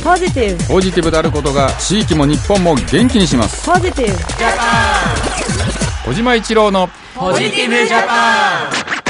ポジティブ。 ポジティブであることが地域も日本も元気にします。 ポジティブジャ小島一郎のパン。ポジティブジャパン。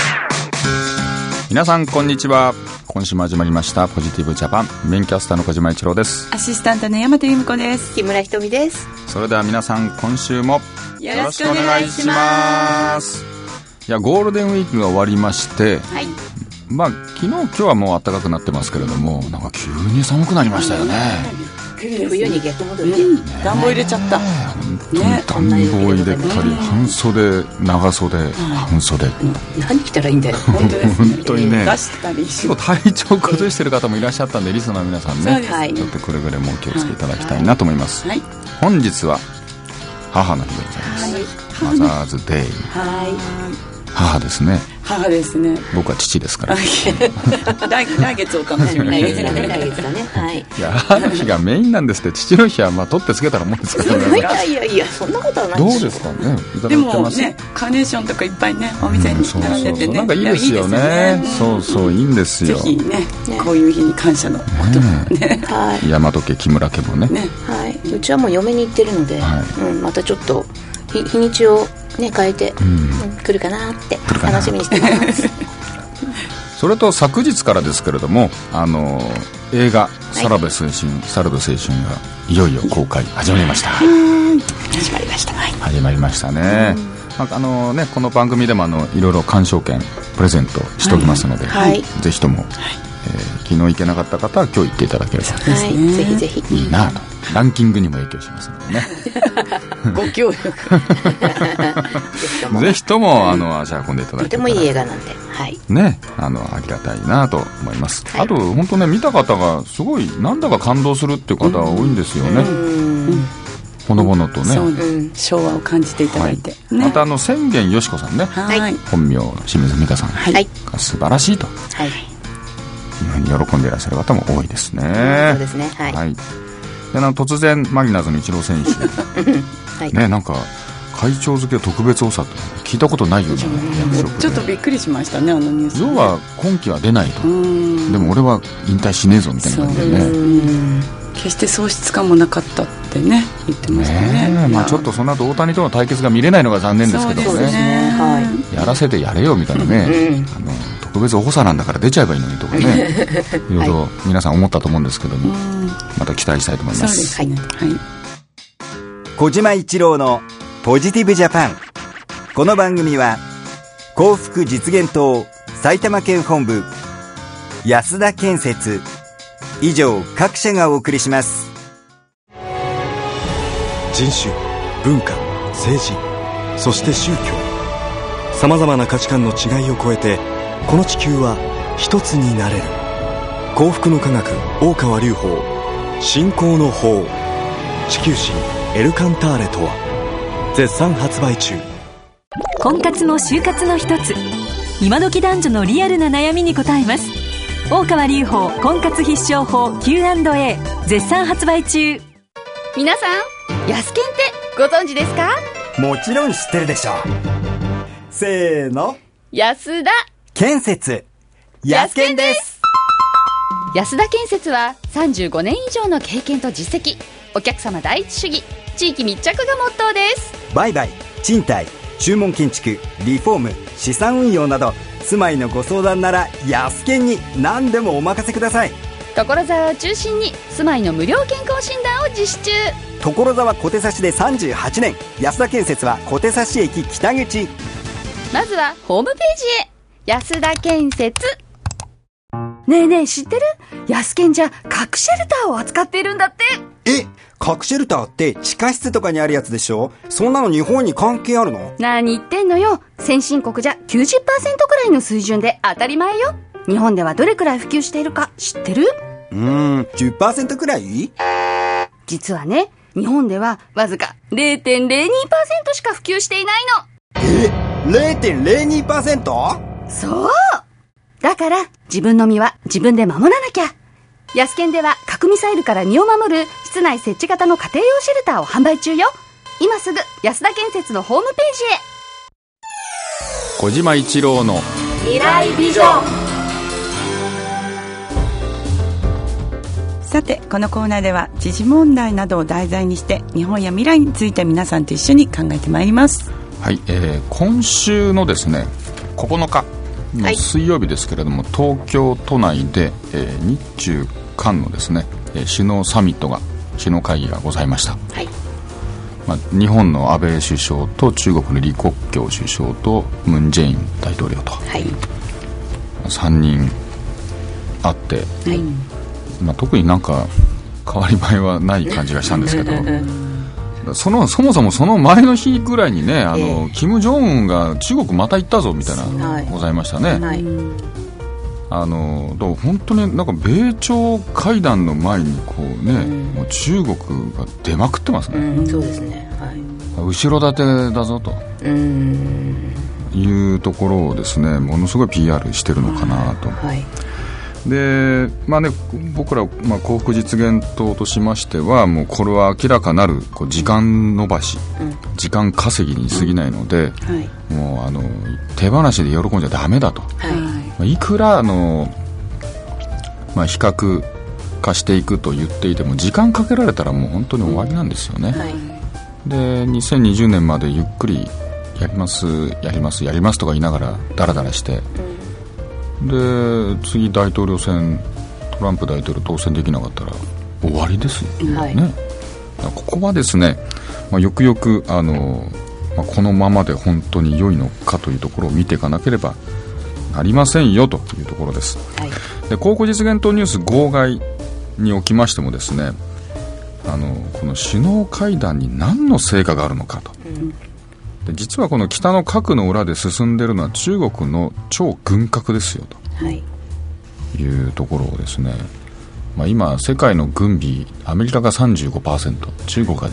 皆さんこんにちは。今週も始まりましたポジティブジャパン。メインキャスターの小島一郎です。 アシスタントの山手由美子です。 木村ひとみです。 それでは皆さん今週もよろしくお願いします。 いや、ゴールデンウィークが終わりまして、 はい、 まあ昨日今日はもう暖かくなってますけれども、なんか急に寒くなりましたよね。 冬に逆戻りで、 暖房入れちゃった、 暖房入れたり、半袖長袖、半袖、 何着たらいいんだよ。 本当です、 本当にね。 出したり結構体調崩してる方もいらっしゃったんで、リスナーの皆さんね、 はい、 ちょっとくれぐれもお気をつけいただきたいなと思います、 はい、 本日は母の日でございます、マザーズデイ、 はい、 母ですね。 母ですね。 僕は父ですから来月お楽しみに。 来月だね、はい。 いや、母の日がメインなんですって。父の日はまあ取ってつけたらもんですからね。 いやそんなことはないどうですかね。いただいてます。 でもね、カーネーションとかいっぱいね、お店に並んでてね、 なんかいいですよね。そうそう、いいんですよ。 ぜひね、こういう日に感謝の言葉をね。 大和家、木村家もね。 はい。うちはもう嫁に行ってるので、またちょっと日にちをね変えて来るかなって楽しみにしてますそれと昨日からですけれども、映画さらば青春がいよいよ公開始まりました。 始まりました。 始まりましたね。ね、この番組でもいろいろ鑑賞券プレゼントしておきますので、ぜひとも、昨日行けなかった方は今日行っていただければ、 ぜひぜひいいなと。ランキングにも影響しますのでねご協力ぜひとも足運んでいただきたい。 とてもいい映画なんで、 ね、ありがたいなと思います、あと本当ね、見た方がすごいなんだか感動するっていう方が多いんですよね。ほのぼのとね、 昭和を感じていただいて、 また千元よしこさんね、本名清水美香さんが素晴らしいというふうに喜んでいらっしゃる方も多いですね。 そうですね、はい。 で突然マリナーズのイチロー選手ね、なんか会長付け特別補佐って聞いたことないような役職で、 ちょっとびっくりしましたね、ニュース。 要は今期は出ないと、でも俺は引退しねえぞみたいな感じでね、 決して喪失感もなかったってね言ってましたね。 まあ、ちょっとその後大谷との対決が見れないのが残念ですけどね、やらせてやれよみたいなね、特別補佐なんだから出ちゃえばいいのにとかねいろいろ皆さん思ったと思うんですけども、また期待したいと思います。 そうですね、 小島一郎のポジティブジャパン。この番組は幸福実現党埼玉県本部安田建設以上各社がお送りします。 人種、文化、政治、そして宗教、さまざまな価値観の違いを超えてこの地球は一つになれる。幸福の科学大川隆法信仰の法地球史エルカンターレとは絶賛発売中。 婚活も就活の一つ、今時男女のリアルな悩みに答えます。大川隆法婚活必勝法 Q&A 絶賛発売中。 皆さん、ヤスケンってご存知ですか？ もちろん知ってるでしょう。せーの、 安田建設ヤスケンです。 安田建設は35年以上の経験と実績、お客様第一主義、地域密着がモットーです。 売買、賃貸、注文建築、リフォーム、資産運用など住まいのご相談ならヤスケンに何でもお任せください。 所沢を中心に住まいの無料健康診断を実施中。 所沢小手差しで38年、安田建設は小手差し駅北口。 まずはホームページへ。安田建設。 ねえねえ、知ってる？安建じゃ核シェルターを扱っているんだって。 核シェルターって地下室とかにあるやつでしょ？そんなの日本に関係あるの？ 何言ってんのよ。先進国じゃ 90% くらいの水準で当たり前よ。日本ではどれくらい普及しているか知ってる ？10% くらい？ 実はね、日本ではわずか 0.02% しか普及していないの。 0.02%？ そう。だから自分の身は自分で守らなきゃ。ヤスケンでは核ミサイルから身を守る室内設置型の家庭用シェルターを販売中よ。今すぐ安田建設のホームページへ。 小島一郎の未来ビジョン。 さてこのコーナーでは時事問題などを題材にして日本や未来について皆さんと一緒に考えてまいります。 はい、今週のですね9日の水曜日ですけれども、東京都内で、日中韓のですね首脳サミットが首脳会議がございました。はい、日本の安倍首相と中国の李克強首相とムン・ジェイン大統領と、はい、3人会って、はい、特になんか変わり映えはない感じがしたんですけどそもそもその前の日ぐらいにねキム・ジョンウンが中国また行ったぞみたいなございましたね。はい、本当になんか米朝会談の前にこう、ね、もう中国が出まくってますね。 そうですね、はい、後ろ盾だぞというところをですねものすごい PR してるのかなと。はい、で僕ら、幸福実現党としましてはもうこれは明らかなるこう時間延ばし、時間稼ぎに過ぎないので、もう手放しで喜んじゃダメだと。いくら比較化していくと言っていても時間かけられたらもう本当に終わりなんですよね。で2020年までゆっくりやりますとか言いながらダラダラして、で次大統領選トランプ大統領当選できなかったら終わりですよ、ね。ここはですね、よくよくこのままで本当に良いのかというところを見ていかなければなりませんよというところです。はい、で幸福実現党ニュース号外におきましてもですねこの首脳会談に何の成果があるのかと、で実はこの北の核の裏で進んでいるのは中国の超軍拡ですよと、いうところをですね、今世界の軍備アメリカが 35% 中国が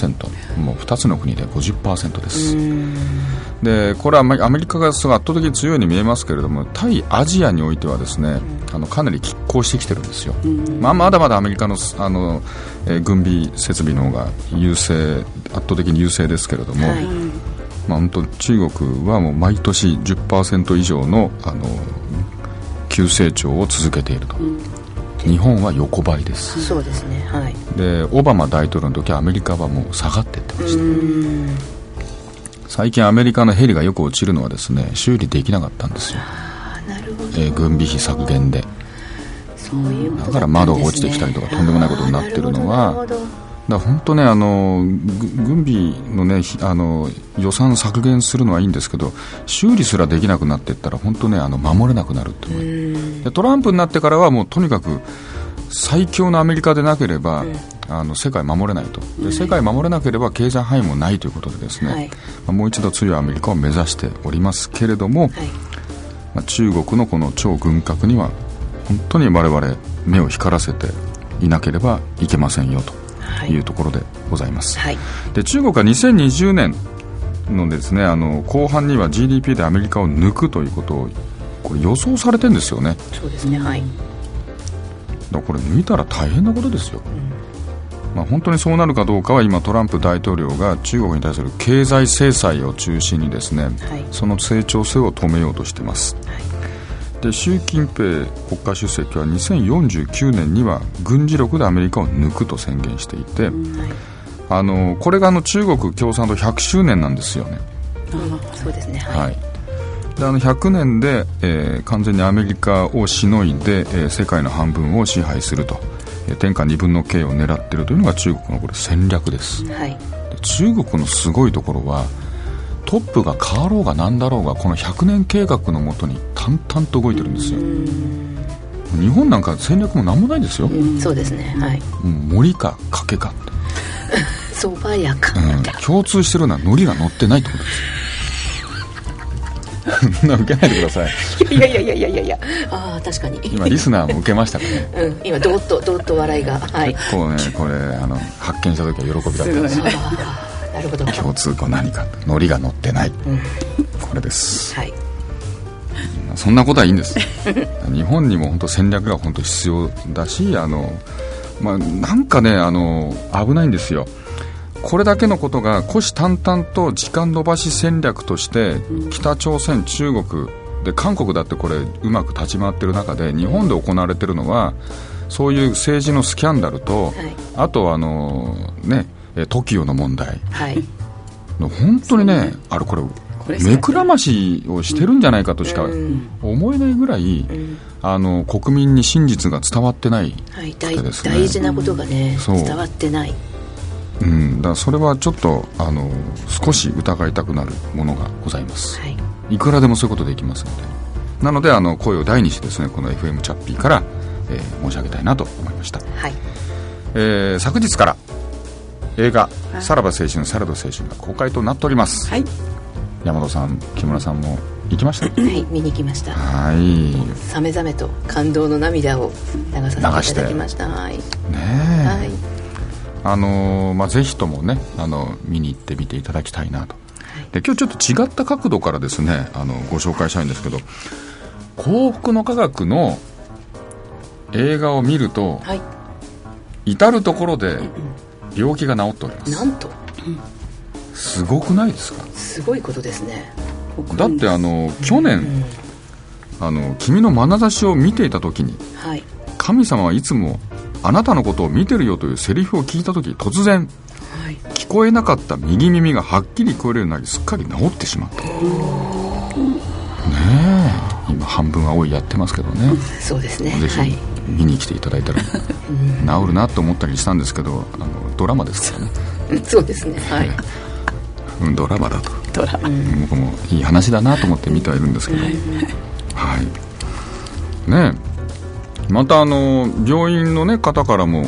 15% もう2つの国で 50% です。でこれはアメリカが圧倒的に強いように見えますけれども対アジアにおいてはですねかなり拮抗してきてるんですよ。まだまだアメリカの、軍備設備の方が圧倒的に優勢ですけれども、本当中国はもう毎年 10% 以上の、急成長を続けていると。日本は横ばいです。 そうですね、はい、でオバマ大統領の時はアメリカはもう下がっていってました。最近アメリカのヘリがよく落ちるのはですね修理できなかったんですよ。 なるほど、 軍備費削減で。 そういうことだったんですね。 だから窓が落ちてきたりとかとんでもないことになってるのはだから本当ね軍備のね予算削減するのはいいんですけど修理すらできなくなっていったら本当ね守れなくなるっていうでトランプになってからはもうとにかく最強のアメリカでなければ世界守れないと。で世界守れなければ経済範囲もないということでですね、もう一度強いアメリカを目指しておりますけれども、中国のこの超軍拡には本当に我々目を光らせていなければいけませんよというところでございます。で中国は2020年のですね後半には GDP でアメリカを抜くということをこれ予想されてるんですよね。 そうですね、はい、 だからこれ抜いたら大変なことですよ。本当にそうなるかどうかは今トランプ大統領が中国に対する経済制裁を中心にですね、その成長性を止めようとしています。で習近平国家主席は2049年には軍事力でアメリカを抜くと宣言していて、これが中国共産党100周年なんですよね。 そうですね、 はい、で100年で、完全にアメリカをしのいで、世界の半分を支配すると天下2分の計を狙っているというのが中国のこれ戦略です。で中国のすごいところはトップが変わろうが何だろうがこの100年計画のもとに淡々と動いてるんですよ。日本なんか戦略も何もないですよ。 そうですね、はい、 森か賭けかってそばやか、 共通してるのは海苔が乗ってないってことです受けないでください。 いや確かに今リスナーも受けましたかね。 今どーっと笑いが、結構ねこれ発見した時は喜びだったんですよ。 なるほど。 共通項何か海苔が乗ってない、これです。そんなことはいいんです日本にも本当戦略が本当必要だしなんかね危ないんですよ。これだけのことが虎視眈々と時間延ばし戦略として北朝鮮、中国で韓国だってこれうまく立ち回っている中で日本で行われているのはそういう政治のスキャンダルと、あとTOKIO の問題、本当にね、これ目くらましをしてるんじゃないかとしか思えないぐらい、国民に真実が伝わってないってですね、 大事なことがね伝わってない。 だからそれはちょっと少し疑いたくなるものがございます、いくらでもそういうことできますので、なので声を大にしてですね、この FM チャッピーから、申し上げたいなと思いました、昨日から映画さらば青春されど青春が公開となっております、山田さん、木村さんも行きました見に行きました。さめざめと感動の涙を流させていただきました。 ぜひともね見に行ってみていただきたいなと。で今日ちょっと違った角度からですねご紹介したいんですけど、幸福の科学の映画を見ると、至る所で病気が治っております。 なんと、 すごくないですか。 すごいことですね。 だって去年、君の眼差しを見ていた時に、神様はいつもあなたのことを見てるよというセリフを聞いた時、突然、聞こえなかった右耳がはっきり聞こえるようになり、すっかり治ってしまった。今半分青いやってますけどね。 そうですね。 ぜひ見に来ていただいたら治るなと思ったりしたんですけど、ドラマですからね。 そうですね。 ドラマだと。僕もいい話だなと思って見てはいるんですけど、また病院の、方からも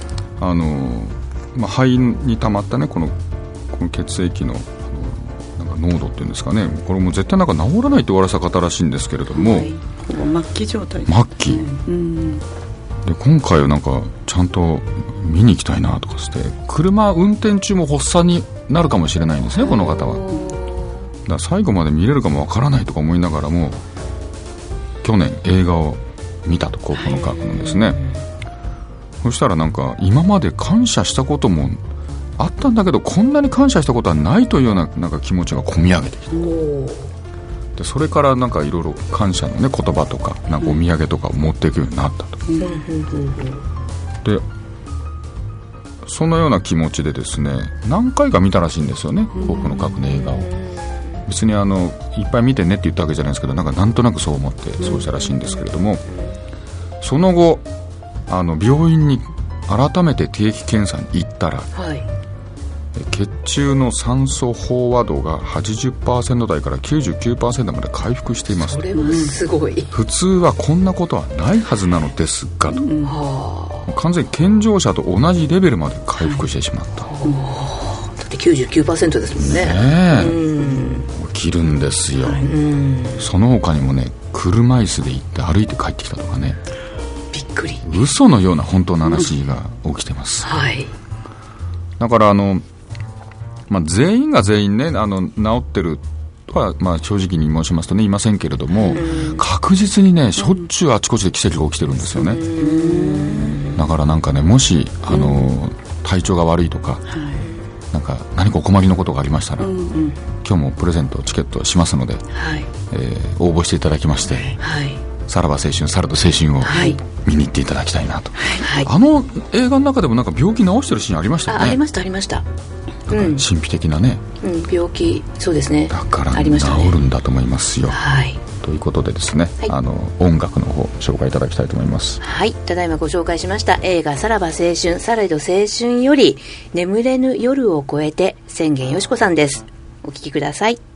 肺に溜まったねこの血液の濃度っていうんですかね、これも絶対治らないと言われた方らしいんですけれども、 末期状態。 末期、で今回はちゃんと見に行きたいなとかして、車運転中も発作になるかもしれないんですね、この方は。だから最後まで見れるかもわからないとか思いながらも、去年映画を見たと、幸福の科学のですね。そしたら今まで感謝したこともあったんだけど、こんなに感謝したことはないというような気持ちが込み上げてきて、でそれからいろいろ感謝のね言葉とかお土産とかを持っていくようになったと、でそのような気持ちでですね、何回か見たらしいんですよね、幸福の科学の映画を。別にいっぱい見てねって言ったわけじゃないですけど、なんとなくそう思ってそうしたらしいんですけれども、その後病院に改めて定期検査に行ったら、血中の酸素飽和度が 80% 台から 99% まで回復しています。 それはすごい。 普通はこんなことはないはずなのですがと、完全に健常者と同じレベルまで回復してしまった。 だって 99% ですもんね。起きるんですよ。その他にもね、車椅子で行って歩いて帰ってきたとかね、 びっくり。 嘘のような本当の話が起きてます、だから全員が全員ね治ってるとは、正直に申しますとねいませんけれども、確実にねしょっちゅうあちこちで奇跡が起きてるんですよね。だからもし体調が悪いとか、何かお困りのことがありましたら、今日もプレゼントチケットしますので、応募していただきまして、さらば青春さらど青春を見に行っていただきたいなと、映画の中でも病気治してるシーンありましたよね。 ありましたありました。 神秘的なね、 病気、そうですね、 だから治るんだと思いますよ、ということでですね、音楽の方紹介いただきたいと思います。 ただいまご紹介しました映画さらば青春されど青春より眠れぬ夜を越えて、千元よしこさんです。お聞きください。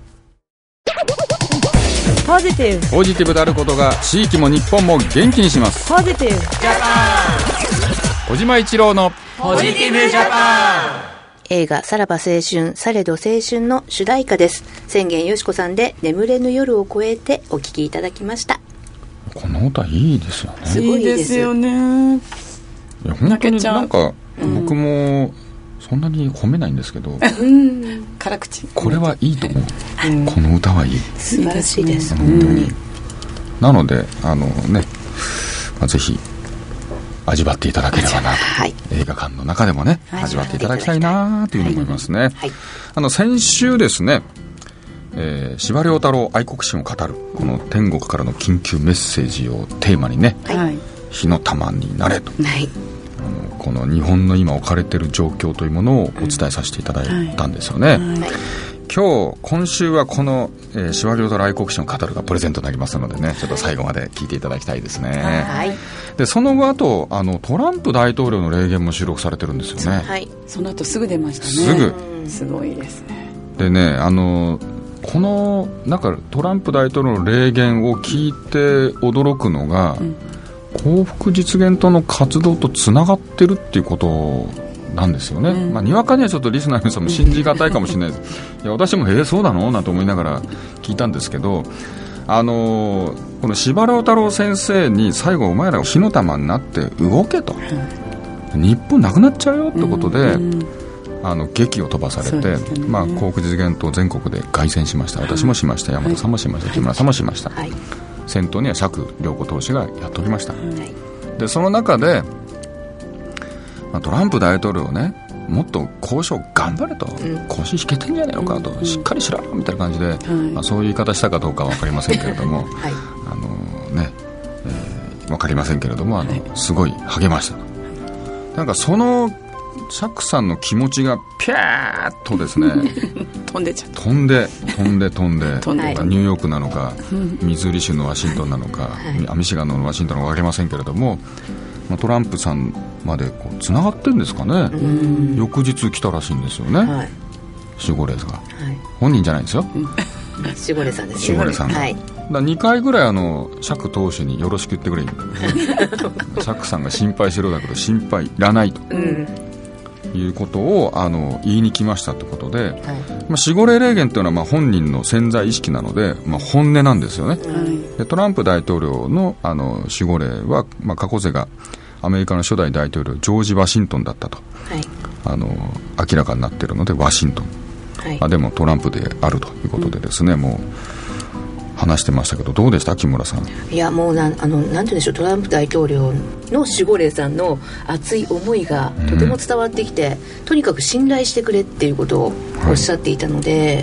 ポジティブであることが地域も日本も元気にします。 ポジティブジャパン、小島一郎のポジティブジャパン。 映画さらば青春されど青春の主題歌です。千元よしこさんで眠れぬ夜を越えてお聴きいただきました。 この歌いいですよね。 すごいです。 いいですよね。 いや本当に僕もそんなに褒めないんですけど、 辛口。 これはいいと思う、この歌はいい。 素晴らしいです、本当に。 なのでぜひ味わっていただければなと、映画館の中でもね、味わっていただきたいなというふうに思いますね。先週ですね、司馬遼太郎愛国心を語るこの天国からの緊急メッセージをテーマにね、 火の玉になれと、 はい、 この日本の今置かれている状況というものをお伝えさせていただいたんですよね、今週はこの司馬遼太来国史の語るがプレゼントになりますのでね、ちょっと最後まで聞いていただきたいですね、はい、でその後あとトランプ大統領の霊言も収録されてるんですよね、 はい、その後すぐ出ましたね。すごいですね。 でねこのなんかトランプ大統領の霊言を聞いて驚くのが、幸福実現党の活動とつながってるっていうことなんですよね、にわかにはちょっとリスナーの皆さんも信じがたいかもしれないですいや私もそうなのなんて思いながら聞いたんですけど、この司馬遼太郎先生に最後お前ら火の玉になって動けと、日本なくなっちゃうよってことで、劇を飛ばされて、幸福実現党全国で凱旋しました。私もしました、山田さんもしました、木村さんもしました、先頭には釈良子党首がやっておりました、でその中で、トランプ大統領ね、もっと交渉頑張れと、腰引けてんじゃねえのかと、しっかりしろみたいな感じで、そういう言い方したかどうかは分かりませんけれども、分かりませんけれどもすごい励ました。なんかその釈さんの気持ちがピャーッとですね飛んでちゃった飛んでニューヨークなのか、ミズーリ州のワシントンなのか、ミシガンのワシントンなのか分かりませんけれども、トランプさんまでつながってるんですかね。翌日来たらしいんですよね、守護霊が、本人じゃないんですよ、 守護霊さんですね。 守護霊さんが、だ2回ぐらい釈党首によろしく言ってくれみたいな釈さんが心配しろだけど心配いらないと、いうことを言いに来ましたってことで、守護霊霊言というのは本人の潜在意識なので、本音なんですよね、でトランプ大統領の守護霊は、過去世がアメリカの初代大統領ジョージ・ワシントンだったと、明らかになっているのでワシントン、でもトランプであるということでですね、もう話してましたけど、どうでした木村さん。 いやもうなんて言うんでしょう、トランプ大統領の守護霊さんの熱い思いがとても伝わってきて、とにかく信頼してくれっていうことをおっしゃっていたので、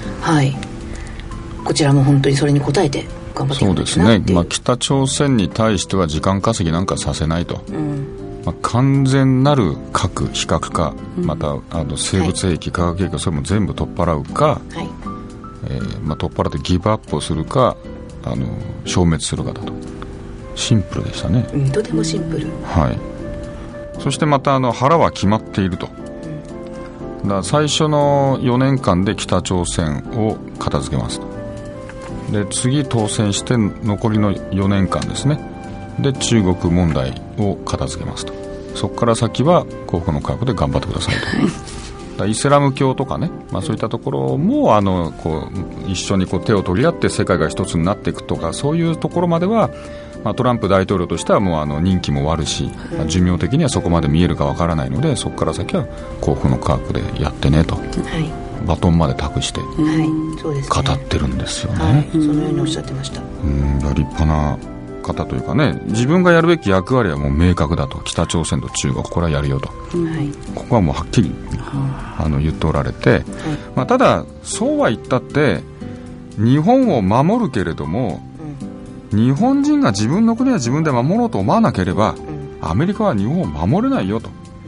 こちらも本当にそれに応えて頑張っていかなきゃなっていう。 そうですね、北朝鮮に対しては時間稼ぎなんかさせないと、完全なる核非核化、また生物兵器、化学兵器、それも全部取っ払うか、取っ払ってギブアップをするか消滅するかだと。シンプルでしたね、 とてもシンプル、 そしてまた腹は決まっていると、だから最初の4年間で北朝鮮を片付けますと、で次当選して残りの4年間ですね、で中国問題を片付けますと、そこから先は幸福の科学で頑張ってくださいとイスラム教とかね、そういったところも一緒に手を取り合って世界が一つになっていくとか、そういうところまでは、トランプ大統領としてはもう任期も終わるし、寿命的にはそこまで見えるかわからないので、そこから先は幸福の科学でやってねと、バトンまで託して語ってるんですよね、 そのようにおっしゃってました。 立派な方というかね、自分がやるべき役割はもう明確だと、北朝鮮と中国これはやるよと、ここはもうはっきり言っておられて、ただそうは言ったって日本を守るけれども、日本人が自分の国は自分で守ろうと思わなければ、アメリカは日本を守れないよと、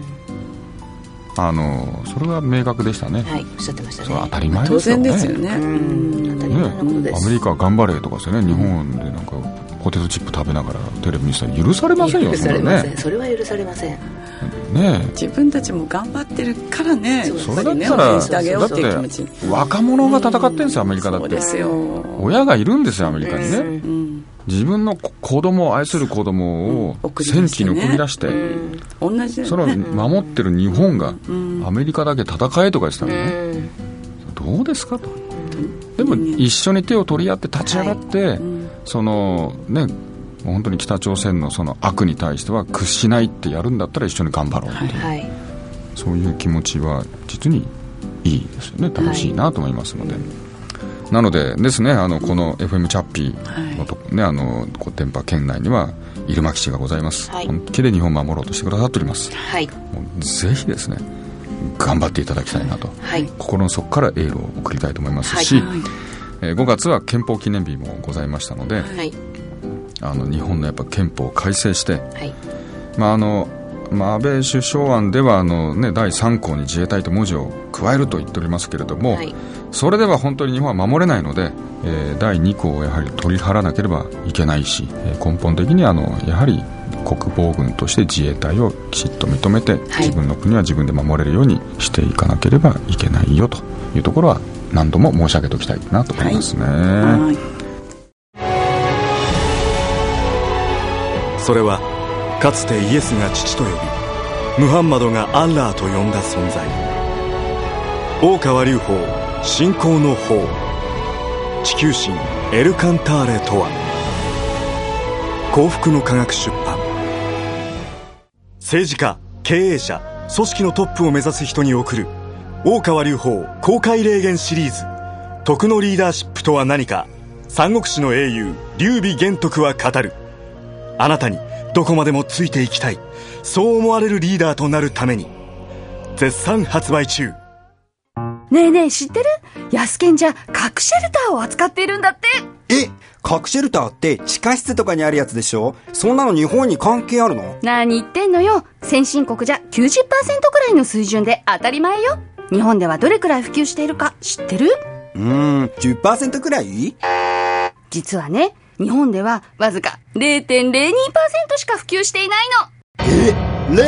それは明確でしたね。 おっしゃってましたね。 それは当たり前ですよね。 当然ですよね。 当たり前のことです。 アメリカは頑張れとかですね、日本でなんかポテトチップ食べながらテレビ見せたら許されませんよ。 許されません。それは許されません。 自分たちも頑張ってるからね、 それだったら、だって若者が戦ってるんですよ、アメリカだって。そうですよ。親がいるんですよ、アメリカにね。自分の子供を愛する子供を戦地に送り出して、それを守ってる日本がアメリカだけ戦えとか言ってたのね、どうですかと。でも一緒に手を取り合って立ち上がって、そのね、本当に北朝鮮のその悪に対しては屈しないってやるんだったら一緒に頑張ろうっていう、そういう気持ちは実にいいですよね。楽しいなと思いますので、なのでですね、この FM チャッピーの、電波圏内には入間基地がございます、本気で日本を守ろうとしてくださっております、もうぜひですね頑張っていただきたいなと、心の底からエールを送りたいと思いますし、5月は憲法記念日もございましたので、 日本のやっぱ憲法を改正して、 はい、 安倍首相案では第3項に自衛隊と文字を加えると言っておりますけれども、はい、それでは本当に日本は守れないので、第2項をやはり取り払わなければいけないし、根本的にやはり国防軍として自衛隊をきちっと認めて、はい、自分の国は自分で守れるようにしていかなければいけないよというところは何度も申し上げておきたいなと思いますね。はい、 それはかつてイエスが父と呼び、ムハンマドがアッラーと呼んだ存在、大川隆法信仰の法、地球神エルカンターレとは。幸福の科学出版。政治家、経営者、組織のトップを目指す人に送る大川隆法公開霊言シリーズ、徳のリーダーシップとは何か、三国志の英雄劉備玄徳は語る。あなたにどこまでもついていきたい、そう思われるリーダーとなるために。絶賛発売中。 ねえねえ、知ってる？ヤスケンじゃ核シェルターを扱っているんだって。 核シェルターって地下室とかにあるやつでしょ？そんなの日本に関係あるの？ 何言ってんのよ。先進国じゃ 90% くらいの水準で当たり前よ。日本ではどれくらい普及しているか知ってる ？10% くらい？ 実はね、日本ではわずか 0.02% しか普及していないの。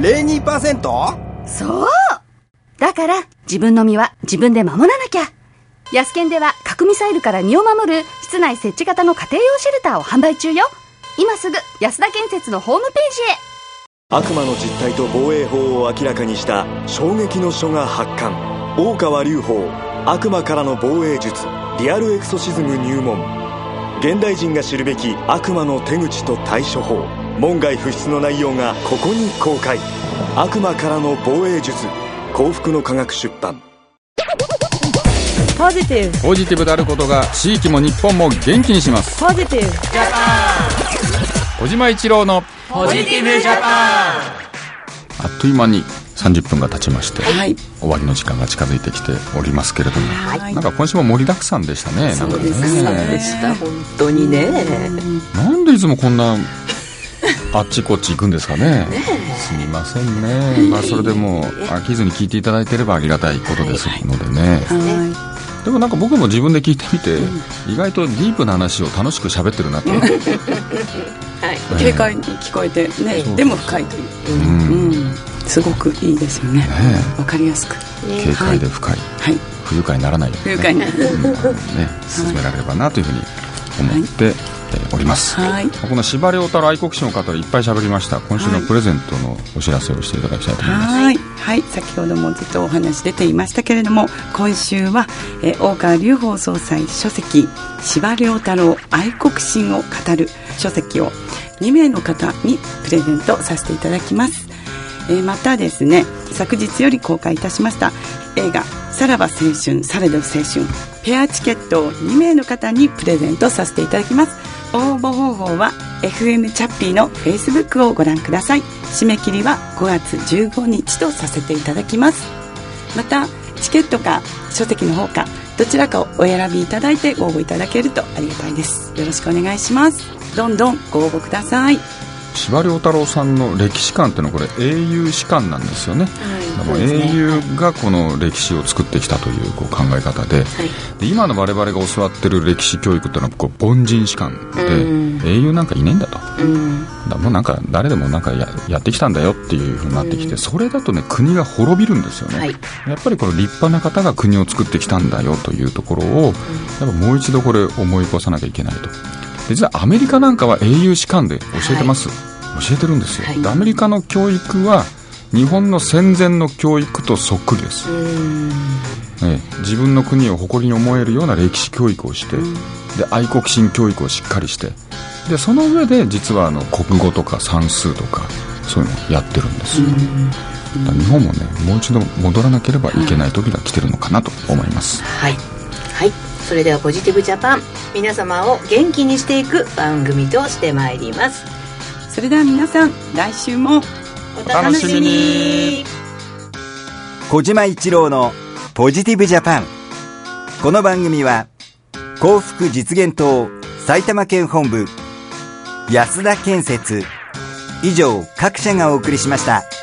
0.02%？ そう。だから自分の身は自分で守らなきゃ。ヤスケンでは核ミサイルから身を守る室内設置型の家庭用シェルターを販売中よ。今すぐ安田建設のホームページへ。 悪魔の実態と防衛法を明らかにした衝撃の書が発刊。大川隆法悪魔からの防衛術リアルエクソシズム入門。現代人が知るべき悪魔の手口と対処法、門外不出の内容がここに公開。悪魔からの防衛術、幸福の科学出版。 ポジティブであることが地域も日本も元気にします。 ポジティブジャパン。小島一郎のポジティブジャパン。 あっという間に30分が経ちまして、 はい、 終わりの時間が近づいてきておりますけれども、はい、なんか今週も盛りだくさんでしたね。 そうですね。そうでした、本当にね。 なんでいつもこんなあっちこっち行くんですかね。すみませんね。それでも飽きずに聞いていただいていればありがたいことですのでね。でもなんか僕も自分で聞いてみて、意外とディープな話を楽しく喋ってるなと。 軽快に聞こえてね、でも深いという、すごくいいですよね。わかりやすく軽快で深い、不愉快にならないようにね、進められればなというふうに思っております。この司馬遼太郎愛国心を語るいっぱい喋りました。今週のプレゼントのお知らせをしていただきたいと思います。 はい、先ほどもずっとお話出ていましたけれども、今週は大川隆法総裁書籍司馬遼太郎愛国心を語る書籍を2名の方にプレゼントさせていただきます。またですね、昨日より公開いたしました映画さらば青春されど青春ペアチケットを2名の方にプレゼントさせていただきます。応募方法は FM チャッピーの Facebook をご覧ください。締め切りは5月15日とさせていただきます。またチケットか書籍の方かどちらかをお選びいただいてご応募いただけるとありがたいです。よろしくお願いします。どんどんご応募ください。 司馬遼太郎さんの歴史観っていうのはこれ英雄史観なんですよね。英雄がこの歴史を作ってきたという考え方で、で今の我々が教わってる歴史教育っていうのは凡人史観で、英雄なんかいねえんだと、だもうなんか誰でもなんか やってきたんだよっていう風になってきて、それだとね国が滅びるんですよね。やっぱりこれ立派な方が国を作ってきたんだよというところをやっぱもう一度これ思い起こさなきゃいけないと。実はアメリカなんかは英雄史観で教えてます、教えてるんですよ。アメリカの教育は日本の戦前の教育とそっくりです。自分の国を誇りに思えるような歴史教育をして、で愛国心教育をしっかりして、でその上で実は国語とか算数とかそういうのをやってるんですよ。だ日本もねもう一度戻らなければいけない時が来てるのかなと思います。 それではポジティブジャパン、皆様を元気にしていく番組としてまいります。 それでは皆さん来週もお楽しみに。 小島一郎のポジティブジャパン。この番組は幸福実現党埼玉県本部安田建設。以上各社がお送りしました。